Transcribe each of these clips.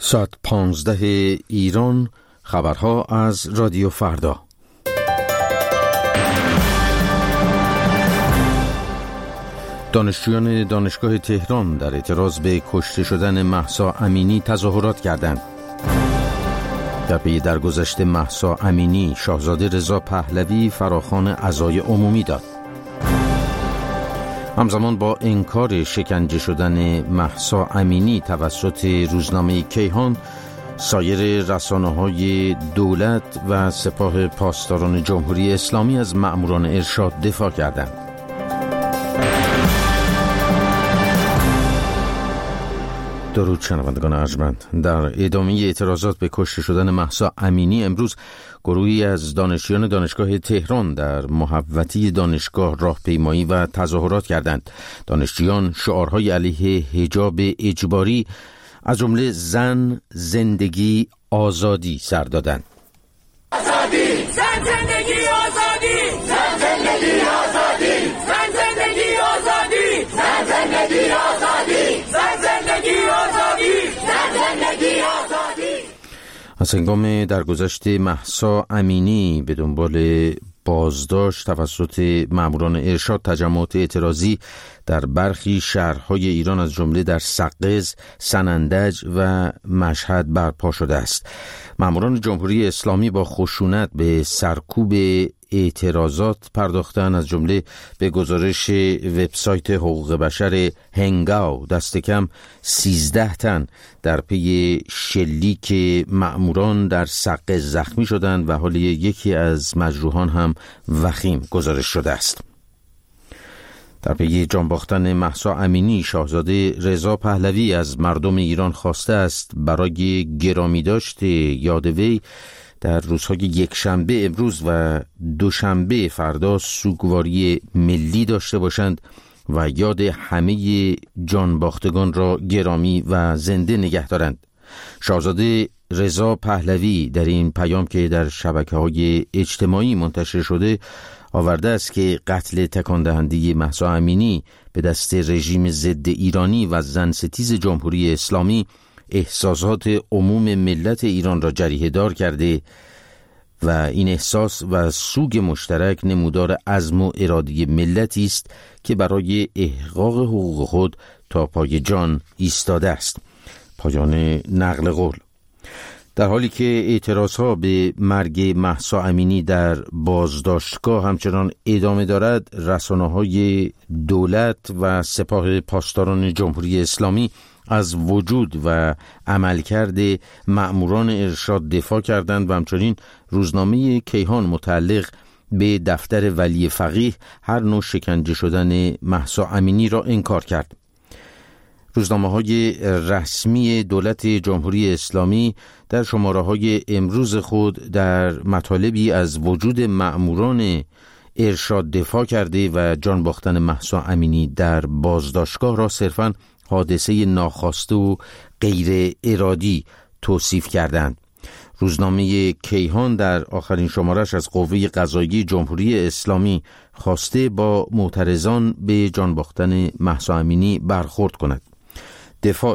ساعت 15 ایران، خبرها از رادیو فردا. دانشجویان دانشگاه تهران در اعتراض به کشته شدن مهسا امینی تظاهرات کردند. در پی درگذشت مهسا امینی، شاهزاده رضا پهلوی فراخوان عزای عمومی داد. همزمان با انکار شکنجه شدن مهسا امینی توسط روزنامه کیهان، سایر رسانه‌های دولت و سپاه پاسداران جمهوری اسلامی از مأموران ارشاد دفاع کردند. درود شنوندگان ارجمند. در ادامه اعتراضات به کشته شدن مهسا امینی، امروز گروهی از دانشجویان دانشگاه تهران در محوطه دانشگاه راهپیمایی و تظاهرات کردند. دانشجویان شعارهای علیه حجاب اجباری از جمله زن، زندگی، آزادی سر دادند. آزادی، زن، زندگی، آزادی، زن، زندگی، آزادی، زن، زندگی، آزادی، زن، زندگی، آزادی، زن، زندگی، آزادی، زن، زندگی، آزادی. از هنگام درگذشت مهسا امینی به دنبال بازداشت توسط مأموران ارشاد، تجمعات اعتراضی در برخی شهرهای ایران از جمله در سقز، سنندج و مشهد برپا شده است. مأموران جمهوری اسلامی با خشونت به سرکوب اعتراضات پرداختند. از جمله به گزارش وبسایت حقوق بشر هنگاو، دست کم 13 تن در پی شلیک مأموران در سقز زخمی شدند و حال یکی از مجروحان هم وخیم گزارش شده است. در پی جان باختن مهسا امینی، شاهزاده رضا پهلوی از مردم ایران خواسته است برای گرامیداشت یاد وی در روزهای یکشنبه امروز و دوشنبه فردا سوگواری ملی داشته باشند و یاد همه جان باختگان را گرامی و زنده نگه دارند. شاهزاده رضا پهلوی در این پیام که در شبکه‌های اجتماعی منتشر شده آورده است که قتل تکان دهنده مهسا امینی به دست رژیم ضد ایرانی و زن ستیز جمهوری اسلامی احساسات عموم ملت ایران را جریحه دار کرده و این احساس و سوگ مشترک نمودار عزم و اراده ملتی است که برای احقاق حقوق خود تا پای جان ایستاده است. پایان نقل قول. در حالی که اعتراضها به مرگ مهسا امینی در بازداشتگاه همچنان ادامه دارد، رسانه‌های دولت و سپاه پاسداران جمهوری اسلامی از وجود و عملکرد مأموران ارشاد دفاع کردند و همچنین روزنامه کیهان متعلق به دفتر ولی فقیه هر نوع شکنجه شدن مهسا امینی را انکار کرد. روزنامه‌های رسمی دولت جمهوری اسلامی در شماره‌های امروز خود در مطالبی از وجود مأموران ارشاد دفاع کرده و جان باختن مهسا امینی در بازداشتگاه را صرفاً حادثه ناخواسته و غیر ارادی توصیف کردند. روزنامه کیهان در آخرین شمارش از قوه قضاییه جمهوری اسلامی خواسته با معترضان به جان باختن مهسا امینی برخورد کند. دفاع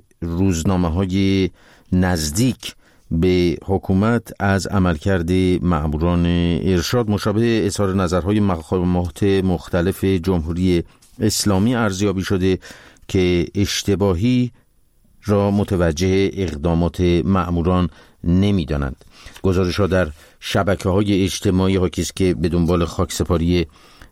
روزنامه‌های نزدیک به حکومت از عملکرد مأموران ارشاد مشابه اظهار نظرهای مقامات مختلف جمهوری اسلامی ارزیابی شده که اشتباهی را متوجه اقدامات مأموران نمی‌دانند. گزارش‌ها در شبکه‌های اجتماعی حاکی است که به دنبال خاکسپاری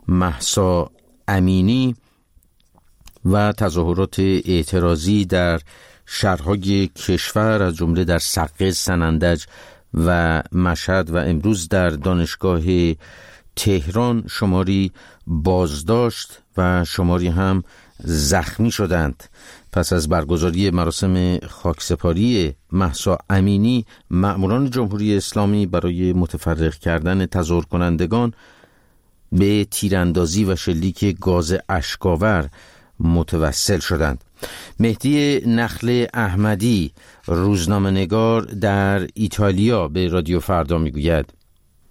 مهسا امینی و تظاهرات اعتراضی در شهرهای کشور از جمله در سقز، سنندج و مشهد و امروز در دانشگاه تهران شماری بازداشت و شماری هم زخمی شدند. پس از برگزاری مراسم خاکسپاری مهسا امینی، مأموران جمهوری اسلامی برای متفرق کردن تظاهر کنندگان به تیراندازی و شلیک گاز اشک‌آور متوسل شدند. مهدی نخل احمدی، روزنامه‌نگار در ایتالیا، به رادیو فردا میگوید: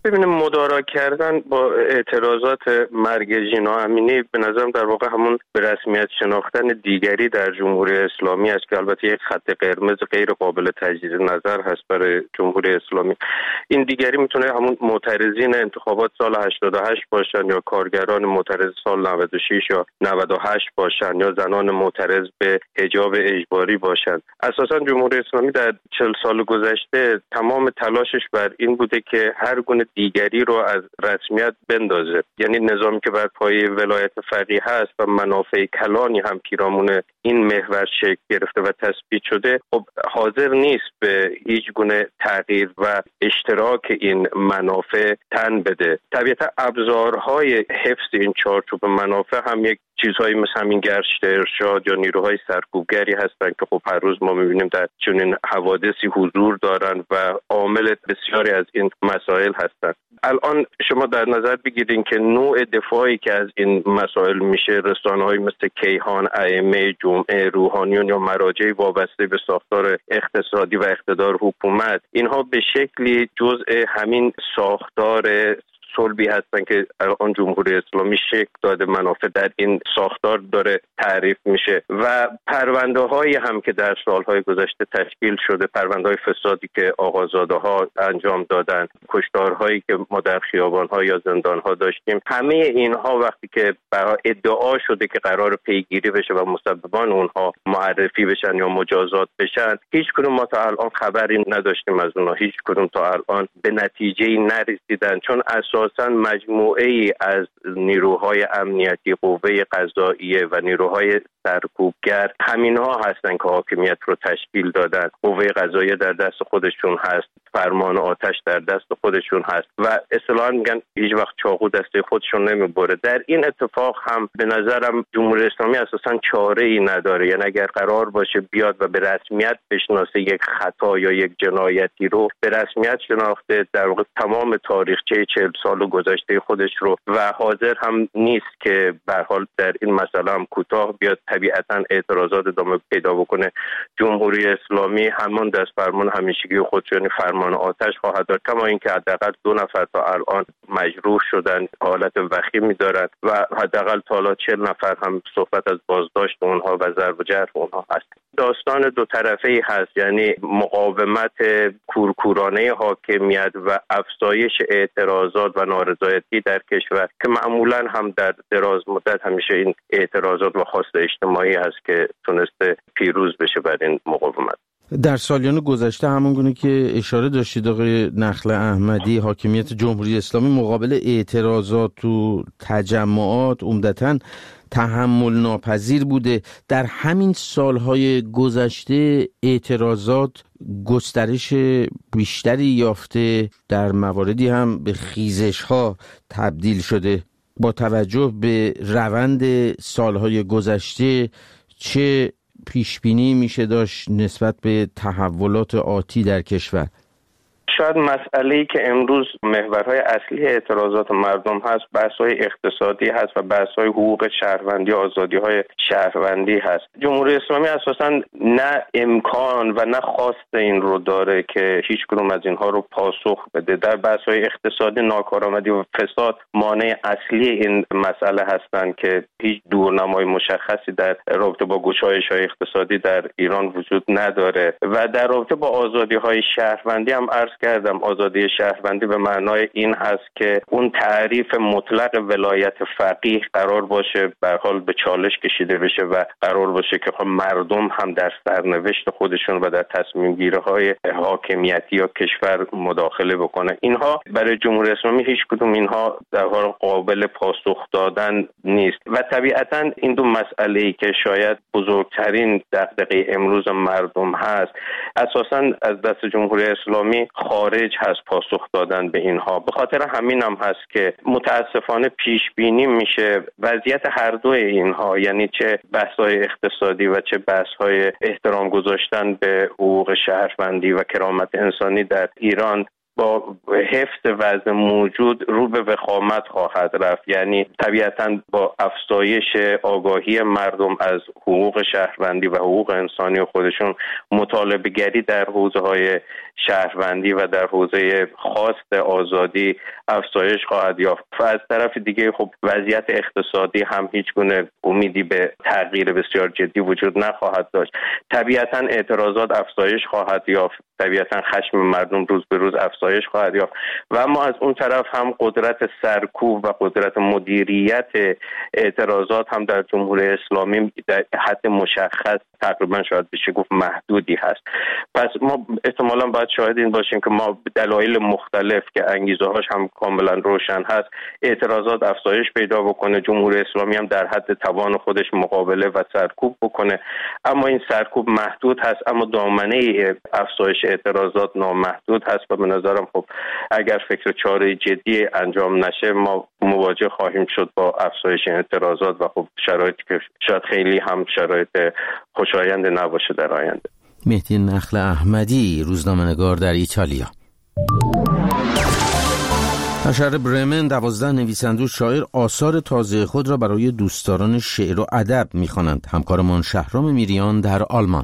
ببینیم مدارا کردن با اعتراضات مرگ ژینا امینی به نظرم در واقع همون به رسمیت شناختن دیگری در جمهوری اسلامی است که البته یک خط قرمز غیر قابل تجدید نظر هست برای جمهوری اسلامی. این دیگری میتونه همون معترضین انتخابات سال 88 باشن یا کارگران معترض سال 96 یا 98 باشن یا زنان معترض به حجاب اجباری باشن. اساسا جمهوری اسلامی در 40 سال گذشته تمام تلاشش بر این بوده که هر گونه دیگری رو از رسمیت بندازه. یعنی نظامی که بر پایه ولایت فقیه هست و منافع کلانی هم پیرامون این محور شکل گرفته و تثبیت شده، خب حاضر نیست به هیچ گونه تغییر و اشتراک این منافع تن بده. طبیعتا ابزارهای حفظ این چارچوب منافع هم یک چیزهایی مثل همین گشت ارشاد یا نیروهای سرکوبگری هستند که خب هر روز ما می‌بینیم در چنین حوادثی حضور دارن و عامل بسیاری از این مسائل هستند. الان شما در نظر بگیرید که نوع دفاعی که از این مسائل میشه، رسانه‌های مثل کیهان، ائمه جمعه، روحانیون یا مراجع وابسته به ساختار اقتصادی و اقتدار حکومت، اینها به شکلی جزء همین ساختار صلبی هستن که الان جمهوری اسلامی شکل داده، منافع در این ساختار داره تعریف میشه و پرونده هایی هم که در سالهای گذشته تشکیل شده، پرونده های فسادی که آقازاده ها انجام دادن، کشتارهایی که ما در خیابان ها یا زندان ها داشتیم، همه اینها وقتی که ادعا شده که قرار پیگیری بشه و مسببان اونها معرفی بشن یا مجازات بشن، هیچ کدوم ما تا الان خبری نداشتیم از اونها، هیچ کدوم تا الان به نتیجه‌ای نرسیدن، چون اساساً مجموعه ای از نیروهای امنیتی، قوه قضاییه و نیروهای سرکوبگر همینها هستن که حاکمیت رو تشکیل دادن. قوه قضاییه در دست خودشون هست، فرمان آتش در دست خودشون هست و اصطلاحاً میگن هیچ وقت چاقو دسته خودشون نمیبره. در این اتفاق هم به نظرم جمهوری اسلامی اساساً چاره ای نداره. یعنی اگر قرار باشه بیاد و به رسمیت بشناسه یک خطا یا یک جنایتی رو، به رسمیت شناخته در واقع تمام تاریخچه 40 سال گذشته خودش رو و حاضر هم نیست که به هر حال در این مسئله هم کوتاه بیاد. طبیعتاً اعتراضات ادامه پیدا بکنه. جمهوری اسلامی همان دست فرمان همیشگی خودش، یعنی فرمان آتش خواهد داد، کما اینکه حداقل 2 نفر تا الان مجروح شدن، حالت وخیمی دارند و حداقل تا حالا 40 نفر هم صحبت از بازداشت اونها و ضرب و جرح اونها هست. داستان دو طرفه‌ای هست، یعنی مقاومت کورکورانه حاکمیت و افزایش اعتراضات و نارضایتی در کشور که معمولاً هم در دراز مدت همیشه این اعتراضات و خواست اجتماعی هست که تونسته پیروز بشه بر این مقاومت. در سالیان گذشته همونگونه که اشاره داشتید آقای نخل احمدی، حاکمیت جمهوری اسلامی مقابل اعتراضات و تجمعات عمدتاً تحمل ناپذیر بوده. در همین سالهای گذشته اعتراضات گسترش بیشتری یافته، در مواردی هم به خیزش‌ها تبدیل شده. با توجه به روند سالهای گذشته چه پیشبینی میشه داشت نسبت به تحولات آتی در کشور؟ شاید مسئله‌ای که امروز محورهای اصلی اعتراضات مردم هست، بحث‌های اقتصادی هست و بحث‌های حقوق شهروندی، آزادی‌های شهروندی هست. جمهوری اسلامی اساساً نه امکان و نه خواست این رو داره که هیچ کدوم از اینها رو پاسخ بده. در بحث‌های اقتصادی ناکارآمدی و فساد مانع اصلی این مسئله هستند که هیچ دورنمای مشخصی در رابطه با گشایش‌های اقتصادی در ایران وجود نداره و در رابطه با آزادی‌های شهروندی هم عرض کردم، آزادی شهروندی به معنای این هست که اون تعریف مطلق ولایت فقیه قرار باشه به هر حال به چالش کشیده بشه و قرار باشه که مردم هم در سرنوشت خودشون و در تصمیم گیری های حاکمیتی یا کشور مداخله بکنه. اینها برای جمهوری اسلامی هیچ کدوم اینها در حال قابل پاسخ دادن نیست و طبیعتاً این دو مسئله‌ای که شاید بزرگترین دغدغه امروز مردم هست اساساً از دست جمهوری اسلامی خارج هست پاسخ دادن به اینها. به خاطر همین هم هست که متاسفانه پیش بینی میشه وضعیت هر دو اینها، یعنی چه بحث‌های اقتصادی و چه بحث‌های احترام گذاشتن به حقوق شهروندی و کرامت انسانی در ایران با حفظ وضع موجود رو به وخامت خواهد رفت. یعنی طبیعتاً با افزایش آگاهی مردم از حقوق شهروندی و حقوق انسانی خودشون، مطالبه گری در حوزه‌های شهروندی و در حوزه خواست آزادی افزایش خواهد یافت. و از طرف دیگه خب وضعیت اقتصادی هم هیچ گونه امیدی به تغییر بسیار جدی وجود نخواهد داشت. طبیعتاً اعتراضات افزایش خواهد یافت، طبیعتاً خشم مردم روز به روز افزایش خواهد یافت و اما از اون طرف هم قدرت سرکوب و قدرت مدیریت اعتراضات هم در جمهوری اسلامی در حد مشخص تقریبا شاید بشه گفت محدودی هست. پس ما احتمالاً باید شاهد این باشیم که ما دلایل مختلف که انگیزه هاش هم کاملا روشن هست، اعتراضات افزایش پیدا بکنه، جمهوری اسلامی هم در حد توان خودش مقابله و سرکوب بکنه. اما این سرکوب محدود هست، اما دامنه افزایش اعتراضات نامحدود هست و به نظرم خب اگر فکر چاره جدی انجام نشه ما مواجه خواهیم شد با افزایش اعتراضات و خب شرایطی که شاید خیلی هم شرایط خوشایند نباشه در آینده. مهدی نخل احمدی، روزنامه‌نگار در ایتالیا. در شهر برمن 12 نویسنده و شاعر آثار تازه خود را برای دوستداران شعر و ادب می‌خوانند. همکارمان شهرام میریان در آلمان.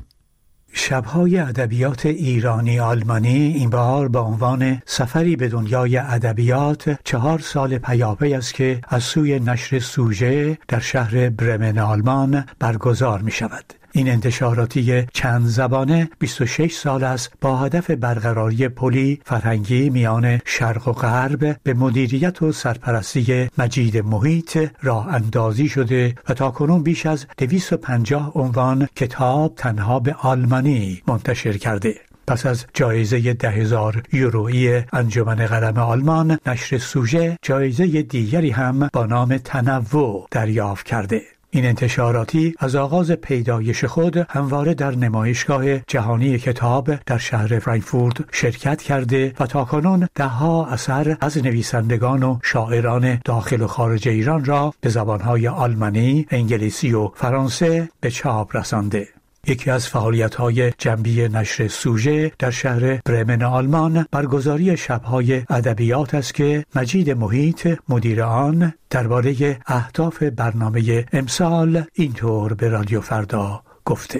شب‌های ادبیات ایرانی آلمانی این بار با عنوان سفری به دنیای ادبیات 4 سال پیاپی است که از سوی نشر سوژه در شهر برمن آلمان برگزار می‌شود. این انتشاراتی چند زبانه 26 سال است با هدف برقراری پلی فرهنگی میان شرق و غرب به مدیریت و سرپرستی مجید محیط راه اندازی شده و تاکنون بیش از 250 عنوان کتاب تنها به آلمانی منتشر کرده. پس از جایزه 10,000 یورویی انجمن قلم آلمان، نشر سوژه جایزه دیگری هم با نام تنوع دریافت کرده. این انتشاراتی از آغاز پیدایش خود همواره در نمایشگاه جهانی کتاب در شهر فرانکفورت شرکت کرده و تاکنون 10 اثر از نویسندگان و شاعران داخل و خارج ایران را به زبانهای آلمانی، انگلیسی و فرانسه به چاپ رسانده. یکی از فعالیت‌های جنبی نشر سوژه در شهر برمن آلمان برگزاری شب‌های ادبیات است که مجید محیط مدیر آن درباره اهداف برنامه امسال اینطور به رادیو فردا گفته: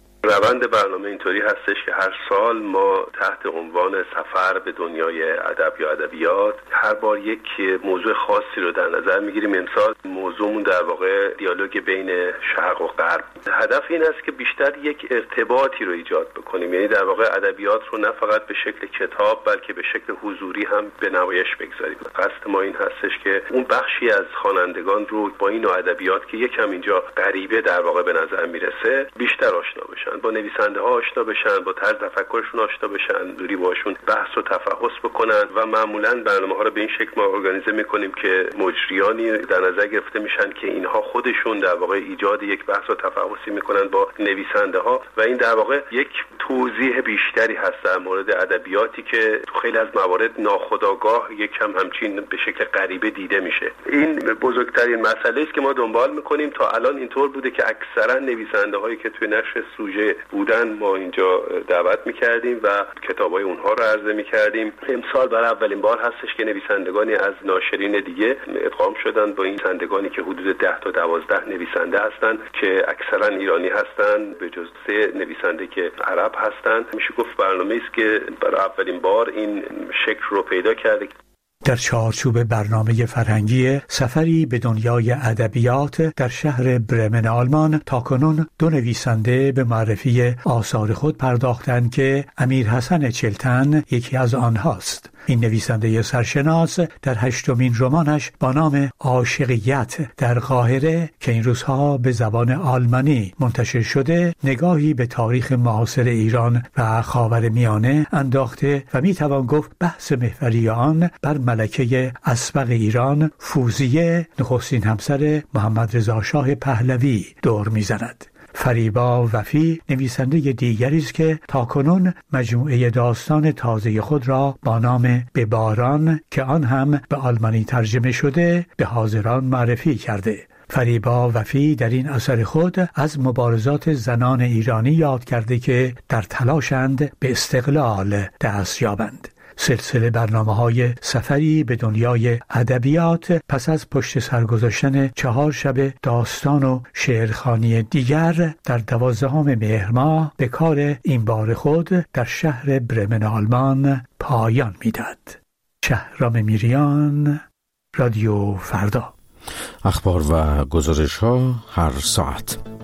روند برنامه اینطوری هستش که هر سال ما تحت عنوان سفر به دنیای ادب یا ادبیات هر بار یک موضوع خاصی رو در نظر میگیریم. امسال موضوعمون در واقع دیالوگ بین شرق و غرب. هدف این است که بیشتر یک ارتباطی رو ایجاد بکنیم، یعنی در واقع ادبیات رو نه فقط به شکل کتاب بلکه به شکل حضوری هم به نمایش بگذاریم. قصد ما این هستش که اون بخشی از خوانندگان رو با این نوع ادبیات که یکم اینجا غریبه در واقع به نظر میرسه بیشتر آشنا بشن، با نویسنده ها آشنا بشن، با طرز تفکرشون آشنا بشن، دوری باشون بحث و تفحص بکنن و معمولا برنامه‌ها رو به این شکل ما ارگانیزه می‌کنیم که مجریانی در نظر گرفته میشن که اینها خودشون در واقع ایجاد یک بحث و تفحصی می‌کنن با نویسنده ها و این در واقع یک توضیح بیشتری هست در مورد ادبیاتی که تو خیلی از موارد ناخودآگاه یکم همچین به شکل غریبه دیده میشه. این بزرگترین مسئله است که ما دنبال می‌کنیم. تا الان اینطور بوده که اکثرا نویسنده‌هایی که توی نشر سوژه بودن ما اینجا دعوت میکردیم و کتابای اونها رو عرضه میکردیم. امسال برای اولین بار هستش که نویسندگانی از ناشرین دیگه ادغام شدن با این نویسندگانی که حدود 10 تا 12 نویسنده هستن که اکثرا ایرانی هستن به جز 3 نویسنده که عرب هستن. میشه گفت برنامه‌ای است که برای اولین بار این شکل رو پیدا کرده. در چارچوب برنامه فرهنگی سفری به دنیای ادبیات در شهر برمن آلمان تاکنون 2 نویسنده به معرفی آثار خود پرداختند که امیر حسن چلتن یکی از آنهاست. این نویسنده سرشناس در 8مین رمانش با نام عاشقیت در قاهره که این روزها به زبان آلمانی منتشر شده نگاهی به تاریخ معاصر ایران و خاورمیانه انداخته و میتوان گفت بحث محوری آن بر ملکه اسبق ایران فوزیه نخستین همسر محمد رضا شاه پهلوی دور میزند. فریبا وفی نویسنده دیگری است که تاکنون مجموعه داستان تازه خود را با نام به باران که آن هم به آلمانی ترجمه شده به حاضران معرفی کرده. فریبا وفی در این اثر خود از مبارزات زنان ایرانی یاد کرده که در تلاشند به استقلال دست یابند. سلسله برنامه‌های سفری به دنیای ادبیات پس از پشت سر گذاشتن 4 شب داستان و شعرخوانی دیگر در 12 مهر ماه به کار این بار خود در شهر برمن آلمان پایان می‌داد. شهرام میریان، رادیو فردا. اخبار و گزارش‌ها هر ساعت.